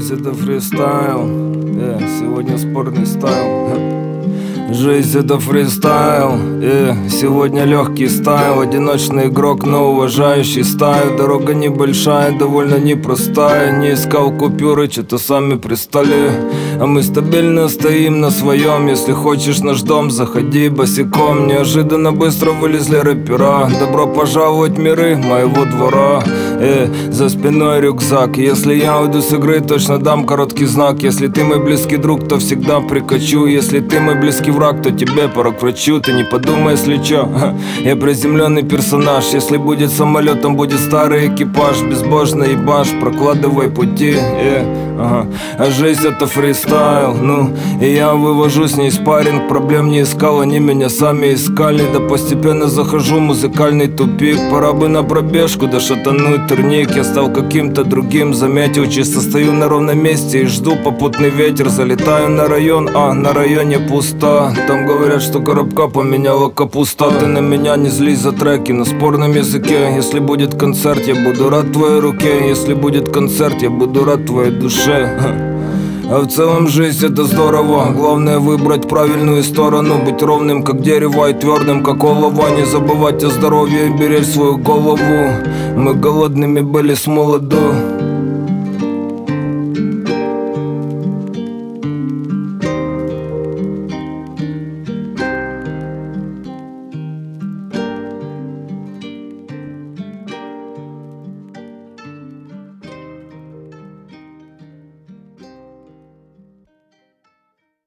Жизнь это фристайл, сегодня спорный стайл. Жизнь это фристайл, сегодня легкий стайл. Одиночный игрок, но уважающий стаю. Дорога небольшая, довольно непростая. Не искал купюры, что-то сами пристали. А мы стабильно стоим на своем. Если хочешь наш дом, заходи босиком. Неожиданно быстро вылезли рэпера. Добро пожаловать в миры моего двора. За спиной рюкзак. Если я уйду с игры, точно дам короткий знак. Если ты мой близкий друг, то всегда прикачу. Если ты мой близкий враг, то тебе пора к врачу. Ты не подумай, если чё, я приземленный персонаж. Если будет самолетом, будет старый экипаж. Безбожно ебаш, прокладывай пути. А жизнь это фристайл, и я вывожу с ней спарринг. Проблем не искал, они меня сами искали. Да постепенно захожу в музыкальный тупик. Пора бы на пробежку, да шатануть турник. Я стал каким-то другим, заметил. Чисто стою на ровном месте и жду попутный ветер. Залетаю на район, на районе пусто. Там говорят, что коробка поменяла капуста. Ты на меня не злись за треки на спорном языке. Если будет концерт, я буду рад твоей руке. Если будет концерт, я буду рад твоей душе. А в целом жизнь это здорово. Главное выбрать правильную сторону. Быть ровным как дерево и твердым как олово. Не забывать о здоровье и беречь свою голову. Мы голодными были с молоду.